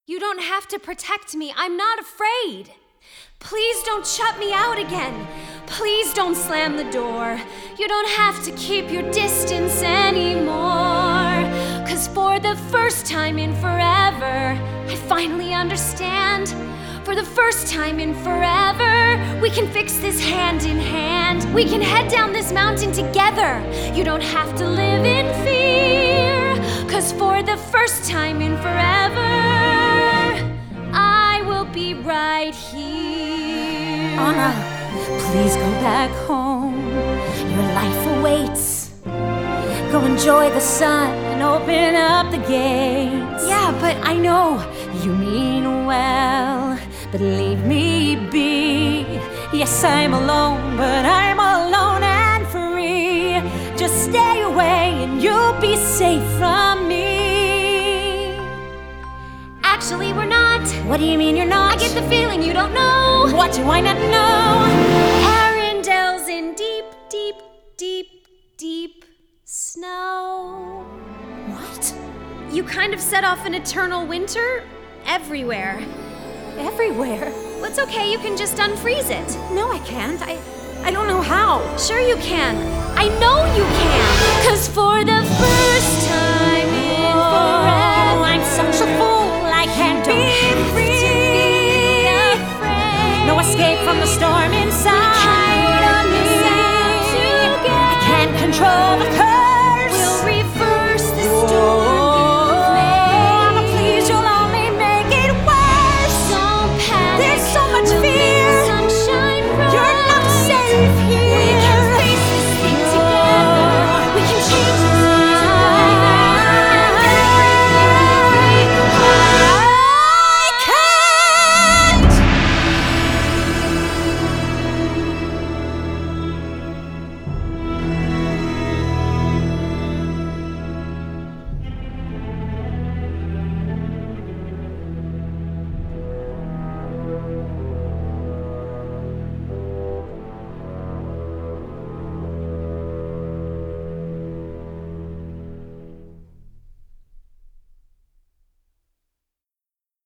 You don't have to protect me. I'm not afraid. Please don't shut me out again. Please don't slam the door. You don't have to keep your distance anymore. 'Cause for the first time in forever, I finally understand. For the first time in forever, we can fix this hand in hand. We can head down this mountain together. You don't have to live in fear. 'Cause for the first time in forever, I will be right here. Anna, please go back home. Your life awaits. Go enjoy the sun and open up the gates. Yeah, but I know you mean well, but leave me be. Yes, I'm alone, but I'm alone and free. Just stay away and you'll be safe from me. actually we're not. What do you mean you're not? I get the feeling you don't know. What do I not know? Arendelle's in deep, deep, deep, deep snow. What? You kind of set off an eternal winter everywhere. Everywhere? Well, it's okay, you can just unfreeze it. No, I can't. I don't know how. Sure you can. I know you can. 'Cause for the first time in forever, I'm such a fool, I can't be free. be afraid. No escape from the storm inside.